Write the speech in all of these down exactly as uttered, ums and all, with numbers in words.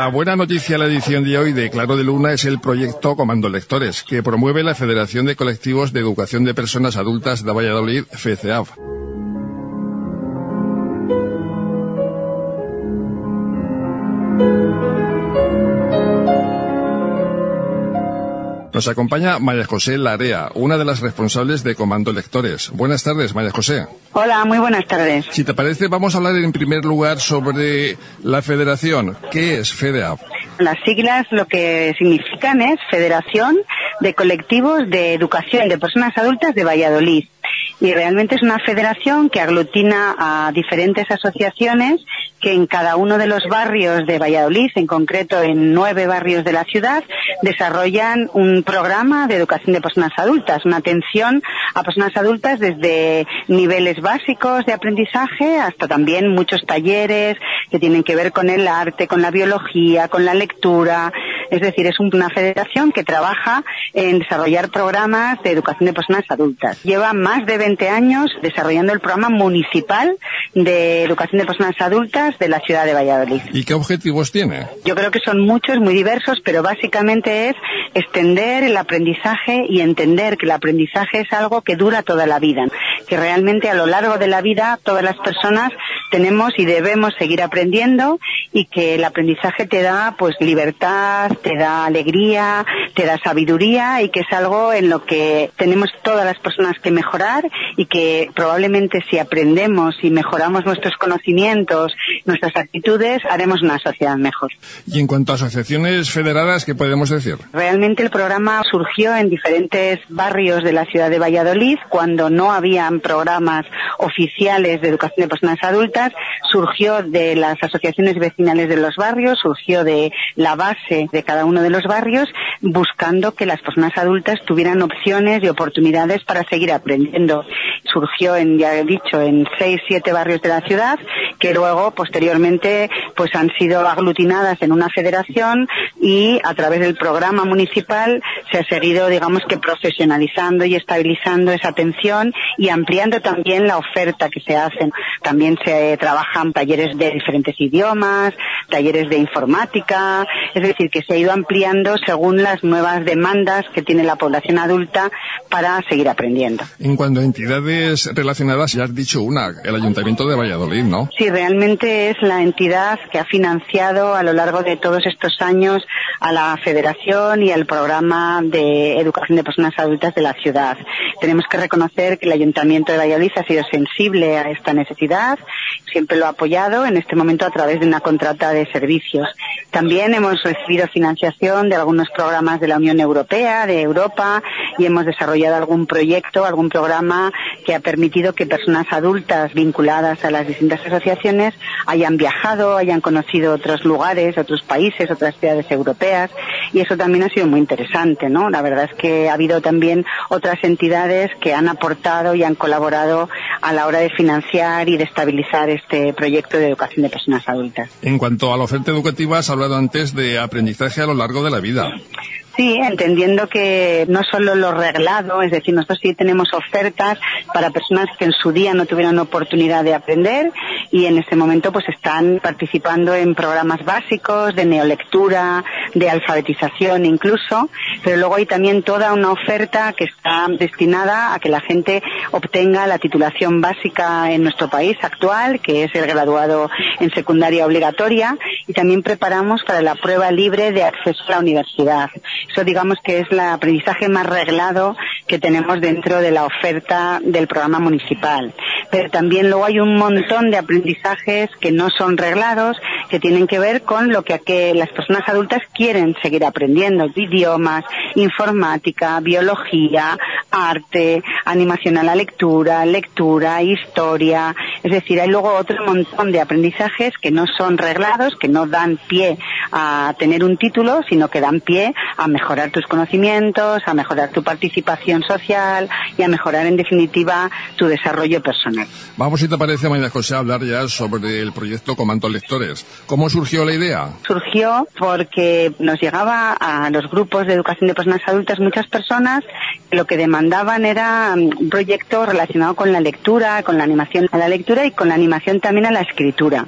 La buena noticia de la edición de hoy de Claro de Luna es el proyecto Comando Lectores, que promueve la Federación de Colectivos de Educación de Personas Adultas de Valladolid, FECEAV. Nos acompaña María José Larea, una de las responsables de Comando Lectores. Buenas tardes, María José. Hola, muy buenas tardes. Si te parece, vamos a hablar en primer lugar sobre la federación. ¿Qué es FEDEAV? Las siglas lo que significan es Federación de Colectivos de Educación de Personas Adultas de Valladolid. Y realmente es una federación que aglutina a diferentes asociaciones que en cada uno de los barrios de Valladolid, en concreto en nueve barrios de la ciudad, desarrollan un programa de educación de personas adultas, una atención a personas adultas desde niveles básicos de aprendizaje hasta también muchos talleres que tienen que ver con el arte, con la biología, con la lectura. Es decir, es una federación que trabaja en desarrollar programas de educación de personas adultas. Lleva más de veinte años desarrollando el programa municipal de educación de personas adultas de la ciudad de Valladolid. ¿Y qué objetivos tiene? Yo creo que son muchos, muy diversos, pero básicamente es extender el aprendizaje y entender que el aprendizaje es algo que dura toda la vida, que realmente a lo largo de la vida todas las personas tenemos y debemos seguir aprendiendo, y que el aprendizaje te da pues libertad, te da alegría, te da sabiduría, y que es algo en lo que tenemos todas las personas que mejorar, y que probablemente si aprendemos y mejoramos nuestros conocimientos, nuestras actitudes, haremos una sociedad mejor. Y en cuanto a asociaciones federadas, ¿qué podemos decir? Realmente el programa surgió en diferentes barrios de la ciudad de Valladolid, cuando no habían programas oficiales de educación de personas adultas. Surgió de las asociaciones vecinales de los barrios, surgió de la base de cada uno de los barrios, buscando que las personas adultas tuvieran opciones y oportunidades para seguir aprendiendo. Surgió, en, ya he dicho, en seis, siete barrios de la ciudad, que luego, posteriormente, pues han sido aglutinadas en una federación, y a través del programa municipal se ha seguido, digamos que profesionalizando y estabilizando esa atención y ampliando también la oferta que se hacen. También se trabajan talleres de diferentes idiomas, talleres de informática, es decir, que se ha ido ampliando según las nuevas demandas que tiene la población adulta para seguir aprendiendo. En cuanto a entidades relacionadas, ya has dicho una, el Ayuntamiento de Valladolid, ¿no? Sí, realmente es la entidad que ha financiado a lo largo de todos estos años a la Federación y al programa de educación de personas adultas de la ciudad. Tenemos que reconocer que el Ayuntamiento de Valladolid ha sido sensible a esta necesidad, siempre lo ha apoyado, en este momento a través de una contrata de servicios. También hemos recibido financiación de algunos programas de la Unión Europea, de Europa, y hemos desarrollado algún proyecto, algún programa que ha permitido que personas adultas vinculadas a las distintas asociaciones hayan viajado, hayan conocido otros lugares, otros países, otras ciudades europeas, y eso también ha sido muy interesante, ¿no? La verdad es que ha habido también otras entidades que han aportado y han colaborado a la hora de financiar y de estabilizar este proyecto de educación de personas adultas. En cuanto a la oferta educativa, has hablado antes de aprendizaje a lo largo de la vida. Sí, entendiendo que no solo lo reglado, es decir, nosotros sí tenemos ofertas para personas que en su día no tuvieron oportunidad de aprender, y en este momento pues están participando en programas básicos de neolectura, de alfabetización incluso, pero luego hay también toda una oferta que está destinada a que la gente obtenga la titulación básica en nuestro país actual, que es el graduado en secundaria obligatoria, y también preparamos para la prueba libre de acceso a la universidad. Eso digamos que es el aprendizaje más reglado que tenemos dentro de la oferta del programa municipal. Pero también luego hay un montón de aprendizajes que no son reglados, que tienen que ver con lo que, que las personas adultas quieren seguir aprendiendo: idiomas, informática, biología, arte, animación a la lectura, lectura, historia. Es decir, hay luego otro montón de aprendizajes que no son reglados, que no dan pie a tener un título, sino que dan pie a mejorar tus conocimientos, a mejorar tu participación social y a mejorar, en definitiva, tu desarrollo personal. Vamos, si te parece, María José, a hablar ya sobre el proyecto Comando Lectores. ¿Cómo surgió la idea? Surgió porque nos llegaba a los grupos de educación de personas adultas muchas personas que lo que demandaban era un proyecto relacionado con la lectura, con la animación a la lectura y con la animación también a la escritura.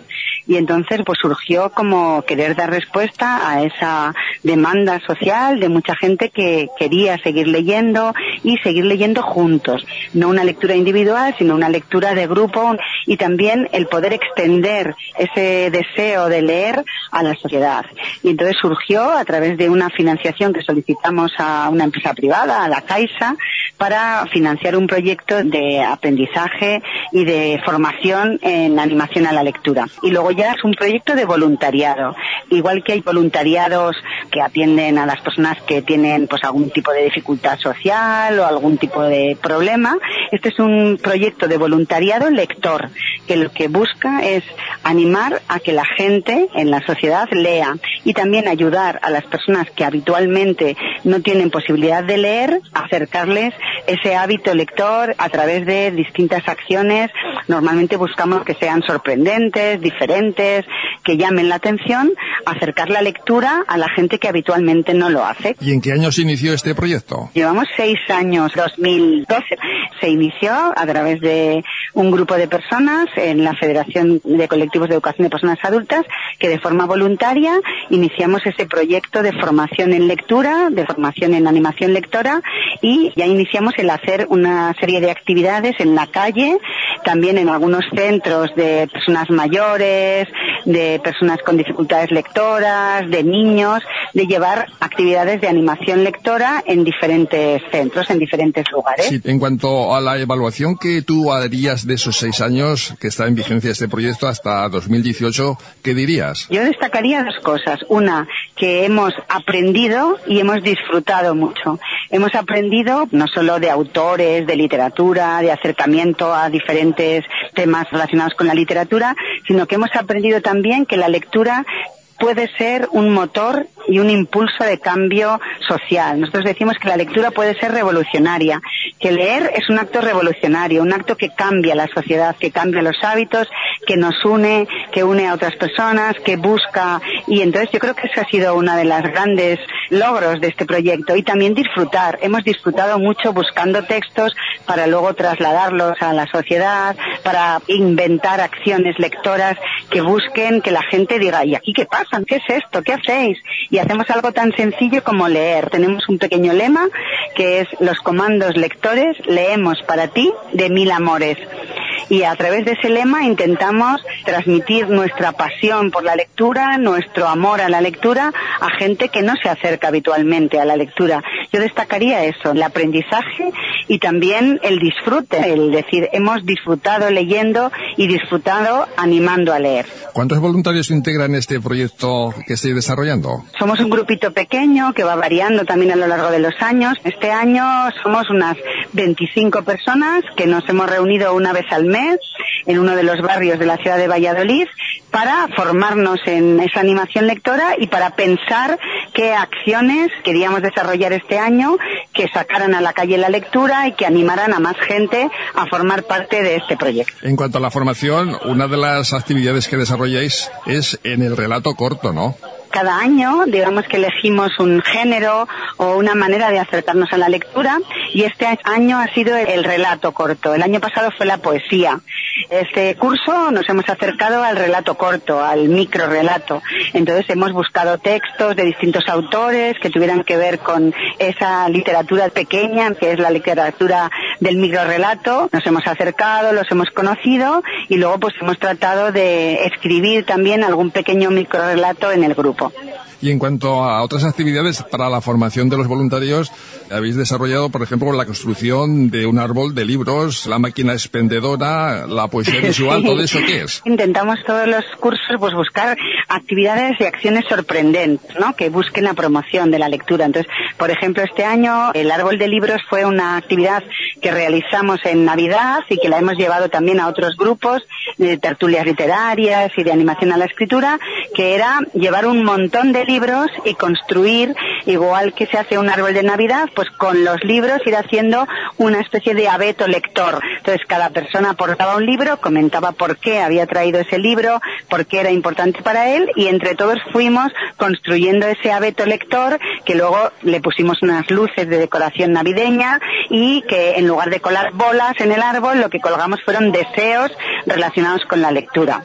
Y entonces pues surgió como querer dar respuesta a esa demanda social de mucha gente que quería seguir leyendo y seguir leyendo juntos. No una lectura individual, sino una lectura de grupo, y también el poder extender ese deseo de leer a la sociedad. Y entonces surgió a través de una financiación que solicitamos a una empresa privada, a la Caixa, para financiar un proyecto de aprendizaje y de formación en animación a la lectura. Y luego ya es un proyecto de voluntariado. Igual que hay voluntariados que atienden a las personas que tienen pues algún tipo de dificultad social o algún tipo de problema, este es un proyecto de voluntariado lector, que lo que busca es animar a que la gente en la sociedad lea y también ayudar a las personas que habitualmente no tienen posibilidad de leer, a acercarles ese hábito lector a través de distintas acciones. Normalmente buscamos que sean sorprendentes, diferentes, que llamen la atención, acercar la lectura a la gente que habitualmente no lo hace. ¿Y en qué año se inició este proyecto? Llevamos seis años, dos mil doce. Se inició a través de un grupo de personas en la Federación de Colectivos de Educación de Personas Adultas, que de forma voluntaria iniciamos ese proyecto de formación en lectura, de formación en animación lectora, y ya iniciamos el hacer una serie de actividades en la calle, también en algunos centros de personas mayores, de personas con dificultades lectoras, de niños, de llevar actividades de animación lectora en diferentes centros, en diferentes lugares. Sí, en cuanto a la evaluación que tú harías de esos seis años que está en vigencia este proyecto hasta dos mil dieciocho, ¿qué dirías? Yo destacaría dos cosas. Una, que hemos aprendido y hemos disfrutado mucho. Hemos aprendido no solo de autores, de literatura, de acercamiento a diferentes temas relacionados con la literatura, sino que hemos aprendido también que la lectura puede ser un motor y un impulso de cambio social. Nosotros decimos que la lectura puede ser revolucionaria, que leer es un acto revolucionario, un acto que cambia la sociedad, que cambia los hábitos, que nos une, que une a otras personas, que busca, y entonces yo creo que ese ha sido uno de los grandes logros de este proyecto. Y también disfrutar. Hemos disfrutado mucho buscando textos para luego trasladarlos a la sociedad, para inventar acciones lectoras que busquen que la gente diga, ¿y aquí qué pasa? ¿Qué es esto? ¿Qué hacéis? Y hacemos algo tan sencillo como leer. Tenemos un pequeño lema que es: los comandos lectores, leemos para ti de mil amores. Y a través de ese lema intentamos transmitir nuestra pasión por la lectura, nuestro amor a la lectura, a gente que no se acerca habitualmente a la lectura. Yo destacaría eso, el aprendizaje y también el disfrute, el decir, hemos disfrutado leyendo y disfrutado animando a leer. ¿Cuántos voluntarios integran este proyecto que estáis desarrollando? Somos un grupito pequeño que va variando también a lo largo de los años. Este año somos unas veinticinco personas que nos hemos reunido una vez al mes en uno de los barrios de la ciudad de Valladolid para formarnos en esa animación lectora y para pensar qué acciones queríamos desarrollar este año que sacaran a la calle la lectura y que animaran a más gente a formar parte de este proyecto. En cuanto a la formación, una de las actividades que desarrolláis es en el relato corto, ¿no? Cada año, digamos que elegimos un género o una manera de acercarnos a la lectura, y este año ha sido el relato corto. El año pasado fue la poesía. Este curso nos hemos acercado al relato corto, al microrelato. Entonces hemos buscado textos de distintos autores que tuvieran que ver con esa literatura pequeña, que es la literatura del microrelato. Nos hemos acercado, los hemos conocido y luego pues hemos tratado de escribir también algún pequeño microrelato en el grupo. Y en cuanto a otras actividades para la formación de los voluntarios, habéis desarrollado, por ejemplo, la construcción de un árbol de libros, la máquina expendedora, la poesía visual, ¿todo eso qué es? Intentamos todos los cursos pues buscar actividades y acciones sorprendentes, ¿no? Que busquen la promoción de la lectura. Entonces, por ejemplo, este año el árbol de libros fue una actividad que realizamos en Navidad y que la hemos llevado también a otros grupos de tertulias literarias y de animación a la escritura, que era llevar un montón de libros y construir, igual que se hace un árbol de Navidad, pues con los libros ir haciendo una especie de abeto lector. Entonces cada persona aportaba un libro, comentaba por qué había traído ese libro, por qué era importante para él, y entre todos fuimos construyendo ese abeto lector, que luego le pusimos unas luces de decoración navideña, y que en lugar de colar bolas en el árbol, lo que colgamos fueron deseos relacionados con la lectura.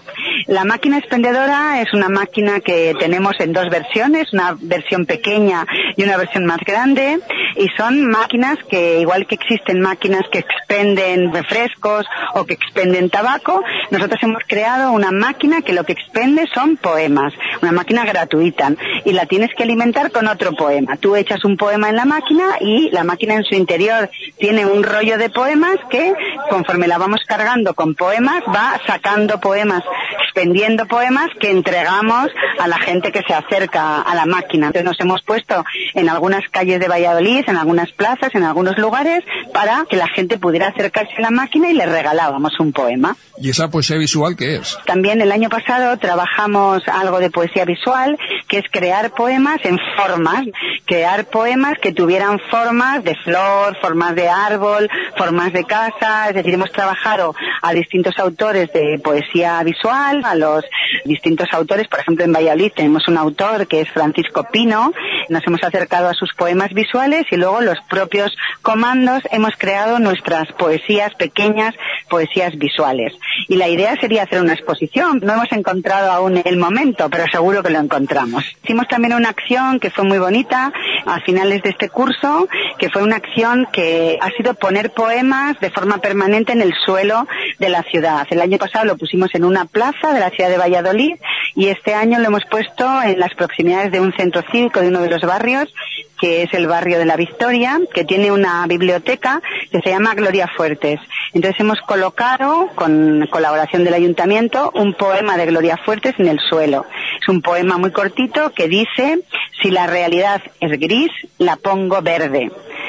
La máquina expendedora es una máquina que tenemos en dos versiones, una versión pequeña y una versión más grande, y son máquinas que, igual que existen máquinas que expenden refrescos o que expenden tabaco, nosotros hemos creado una máquina que lo que expende son poemas, una máquina gratuita, y la tienes que alimentar con otro poema. Tú echas un poema en la máquina y la máquina en su interior tiene un rollo de poemas que, conforme la vamos cargando con poemas, va sacando poemas, expendiendo poemas que entregamos a la gente que se acerca a la máquina. Entonces nos hemos puesto en algunas calles de Valladolid, en algunas plazas, en algunos lugares, para que la gente pudiera acercarse a la máquina y le regalábamos un poema. ¿Y esa poesía visual qué es? También el año pasado trabajamos algo de poesía visual, que es crear poemas en formas, crear poemas que tuvieran formas de flor, formas de árbol, formas de casa. Es decir, hemos trabajado a distintos autores de poesía visual, a los distintos autores. Por ejemplo, en Valladolid tenemos un autor que es Francisco Pino. Nos hemos acercado a sus poemas visuales y luego los propios comandos hemos creado nuestras poesías pequeñas, poesías visuales. Y la idea sería hacer una exposición. No hemos encontrado aún el momento, pero seguro que lo encontramos. Hicimos también una acción que fue muy bonita a finales de este curso, que fue una acción que ha sido poner poemas de forma permanente en el suelo de la ciudad. El año pasado lo pusimos en una plaza de la ciudad de Valladolid y este año lo hemos puesto en las proximidades de un centro cívico de uno de los barrios, que es el barrio de la Victoria, que tiene una biblioteca que se llama Gloria Fuertes. Entonces hemos colocado, con colaboración del ayuntamiento, un poema de Gloria Fuertes en el suelo. Es un poema muy cortito que dice: si la realidad es gris, la pongo verde.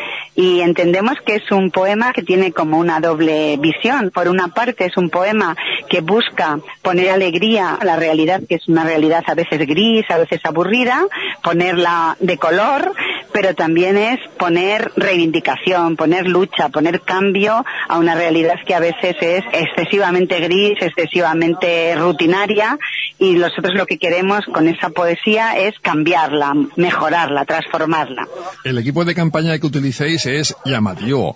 Y entendemos que es un poema que tiene como una doble visión. Por una parte es un poema que busca poner alegría a la realidad, que es una realidad a veces gris, a veces aburrida, ponerla de color, pero también es poner reivindicación, poner lucha, poner cambio a una realidad que a veces es excesivamente gris, excesivamente rutinaria, y nosotros lo que queremos con esa poesía es cambiarla, mejorarla, transformarla. El equipo de campaña que utilicéis es llamativo.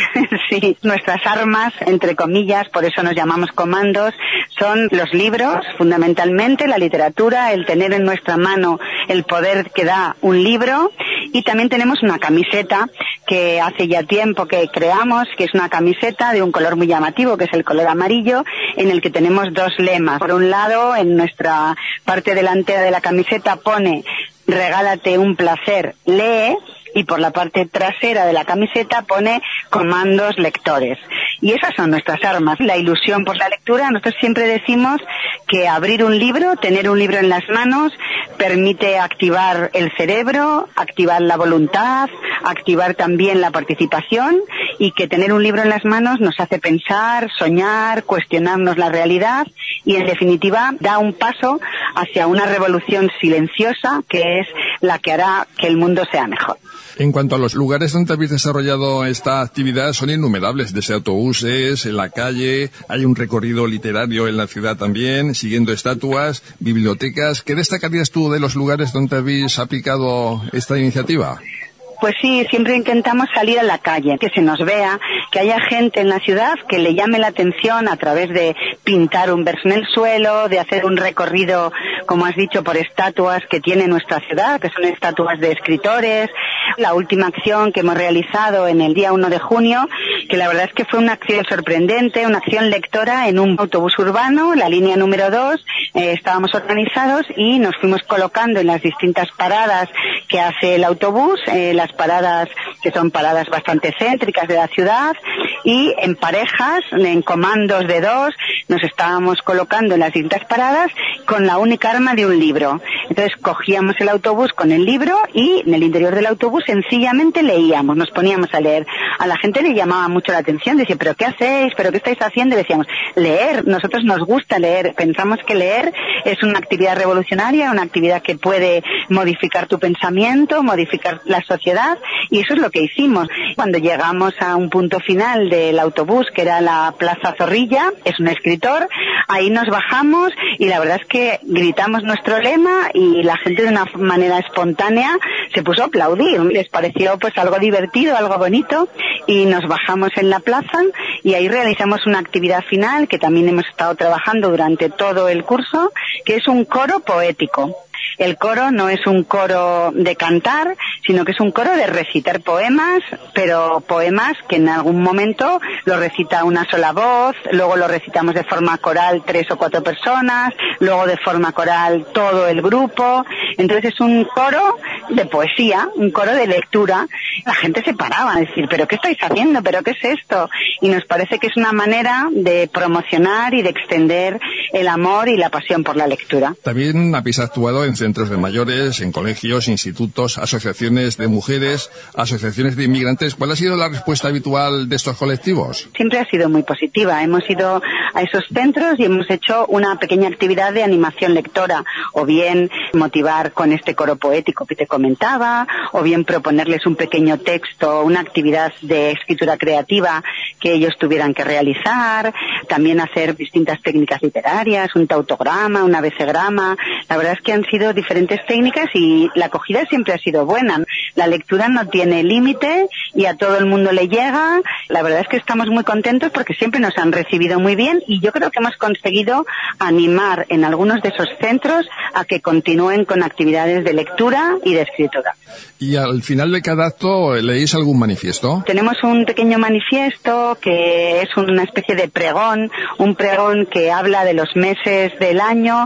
Sí, nuestras armas, entre comillas, por eso nos llamamos comandos, son los libros, fundamentalmente, la literatura, el tener en nuestra mano el poder que da un libro, y también tenemos una camiseta que hace ya tiempo que creamos, que es una camiseta de un color muy llamativo, que es el color amarillo, en el que tenemos dos lemas. Por un lado, en nuestra parte delantera de la camiseta pone: regálate un placer, lee. Y por la parte trasera de la camiseta pone: comandos lectores. Y esas son nuestras armas. La ilusión por la lectura. Nosotros siempre decimos que abrir un libro, tener un libro en las manos, permite activar el cerebro, activar la voluntad, activar también la participación, y que tener un libro en las manos nos hace pensar, soñar, cuestionarnos la realidad, y en definitiva da un paso hacia una revolución silenciosa que es la que hará que el mundo sea mejor. En cuanto a los lugares donde habéis desarrollado esta actividad, son innumerables, desde autobuses, en la calle, hay un recorrido literario en la ciudad también, siguiendo estatuas, bibliotecas. ¿Qué destacarías tú de los lugares donde habéis aplicado esta iniciativa? Pues sí, siempre intentamos salir a la calle, que se nos vea, que haya gente en la ciudad que le llame la atención a través de pintar un verso en el suelo, de hacer un recorrido, como has dicho, por estatuas que tiene nuestra ciudad, que son estatuas de escritores. La última acción que hemos realizado en el día uno de junio, que la verdad es que fue una acción sorprendente, una acción lectora en un autobús urbano, la línea número dos, eh, estábamos organizados y nos fuimos colocando en las distintas paradas que hace el autobús, eh, las paradas que son paradas bastante céntricas de la ciudad, y en parejas, en comandos de dos, nos estábamos colocando en las distintas paradas con la única arma de un libro. Entonces cogíamos el autobús con el libro y en el interior del autobús sencillamente leíamos, nos poníamos a leer. A la gente le llamaba mucho la atención, decía: ¿pero qué hacéis? ¿pero qué estáis haciendo? Y decíamos: leer, nosotros nos gusta leer, pensamos que leer es una actividad revolucionaria, una actividad que puede modificar tu pensamiento, modificar la sociedad, y eso es lo que hicimos. Cuando llegamos a un punto final del autobús, que era la Plaza Zorrilla, es un escritor, ahí nos bajamos y la verdad es que gritamos nuestro lema y la gente de una manera espontánea se puso a aplaudir. Les pareció pues algo divertido, algo bonito, y nos bajamos en la plaza y ahí realizamos una actividad final que también hemos estado trabajando durante todo el curso, que es un coro poético. El coro no es un coro de cantar, sino que es un coro de recitar poemas, pero poemas que en algún momento lo recita una sola voz, luego lo recitamos de forma coral tres o cuatro personas, luego de forma coral todo el grupo. Entonces es un coro de poesía, un coro de lectura. La gente se paraba a decir, ¿pero qué estáis haciendo? ¿Pero qué es esto? Y nos parece que es una manera de promocionar y de extender el amor y la pasión por la lectura. También habéis actuado en centros de mayores, en colegios, institutos, asociaciones de mujeres, asociaciones de inmigrantes. ¿Cuál ha sido la respuesta habitual de estos colectivos? Siempre ha sido muy positiva. Hemos ido a esos centros y hemos hecho una pequeña actividad de animación lectora, o bien motivar con este coro poético que te comentaba, o bien proponerles un pequeño texto, una actividad de escritura creativa que ellos tuvieran que realizar, también hacer distintas técnicas literarias, un tautograma, un abecegrama. La verdad es que han sido diferentes técnicas y la acogida siempre ha sido buena. La lectura no tiene límite y a todo el mundo le llega. La verdad es que estamos muy contentos porque siempre nos han recibido muy bien y yo creo que hemos conseguido animar en algunos de esos centros a que continúen con actividades de lectura y de escritura. ¿Y al final de cada acto leéis algún manifiesto? Tenemos un pequeño manifiesto que es una especie de pregón, un pregón que habla de los meses del año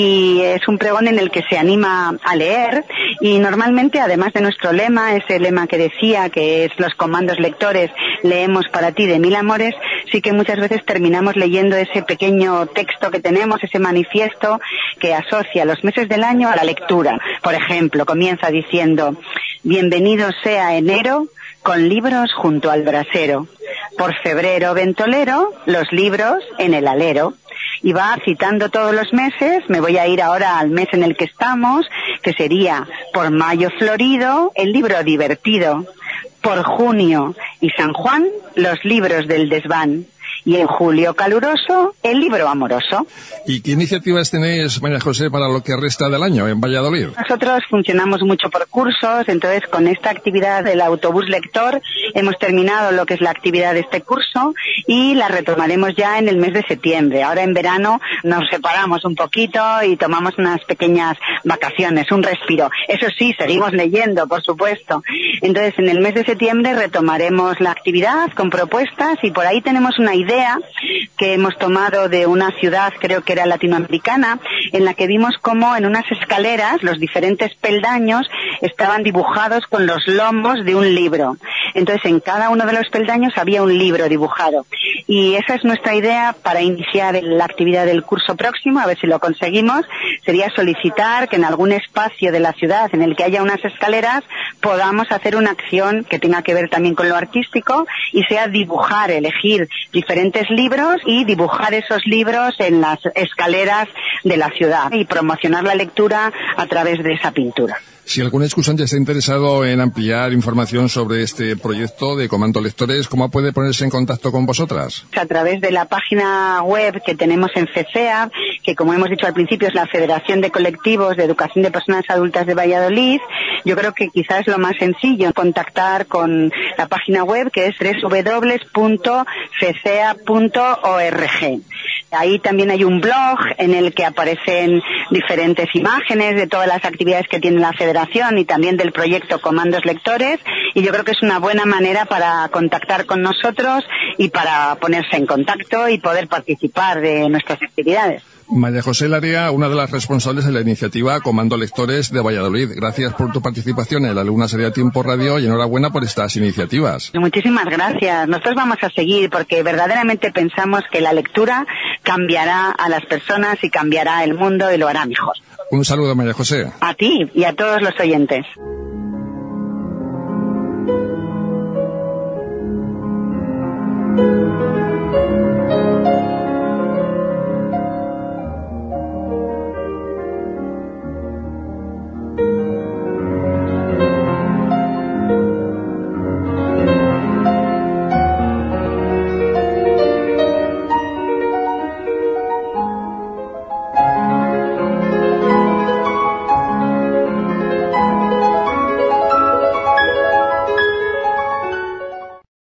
y es un pregón en el que se anima a leer y normalmente, además de nuestro lema, ese lema que decía que es los comandos lectores, leemos para ti de mil amores, sí que muchas veces terminamos leyendo ese pequeño texto que tenemos, ese manifiesto que asocia los meses del año a la lectura. Por ejemplo, comienza diciendo: bienvenido sea enero con libros junto al brasero, por febrero ventolero los libros en el alero. Y va citando todos los meses. Me voy a ir ahora al mes en el que estamos, que sería por mayo florido, el libro divertido, por junio y San Juan, los libros del desván, y en julio caluroso, el libro amoroso. ¿Y qué iniciativas tenéis, María José, para lo que resta del año en Valladolid? Nosotros funcionamos mucho por cursos, entonces con esta actividad del autobús lector hemos terminado lo que es la actividad de este curso y la retomaremos ya en el mes de septiembre. Ahora en verano nos separamos un poquito y tomamos unas pequeñas vacaciones, un respiro. Eso sí, seguimos leyendo, por supuesto. Entonces en el mes de septiembre retomaremos la actividad con propuestas y por ahí tenemos una idea que hemos tomado de una ciudad, creo que era latinoamericana, en la que vimos cómo en unas escaleras los diferentes peldaños estaban dibujados con los lomos de un libro. Entonces en cada uno de los peldaños había un libro dibujado. Y esa es nuestra idea para iniciar la actividad del curso próximo, a ver si lo conseguimos. Sería solicitar que en algún espacio de la ciudad en el que haya unas escaleras podamos hacer una acción que tenga que ver también con lo artístico y sea dibujar, elegir diferentes libros y dibujar esos libros en las escaleras de la ciudad y promocionar la lectura a través de esa pintura. Si algún excursante está interesado en ampliar información sobre este proyecto de Comando Lectores, ¿cómo puede ponerse en contacto con vosotras? A través de la página web que tenemos en FECEA, que como hemos dicho al principio es la Federación de Colectivos de Educación de Personas Adultas de Valladolid. Yo creo que quizás es lo más sencillo contactar con la página web, que es doble u doble u doble u punto fecea punto org. Ahí también hay un blog en el que aparecen diferentes imágenes de todas las actividades que tiene la Federación y también del proyecto Comandos Lectores, y yo creo que es una buena manera para contactar con nosotros y para ponerse en contacto y poder participar de nuestras actividades. María José Larea, una de las responsables de la iniciativa Comando Lectores de Valladolid. Gracias por tu participación en la Luna Sería Tiempo Radio y enhorabuena por estas iniciativas. Muchísimas gracias. Nosotros vamos a seguir porque verdaderamente pensamos que la lectura cambiará a las personas y cambiará el mundo y lo hará mejor. Un saludo, María José. A ti y a todos los oyentes.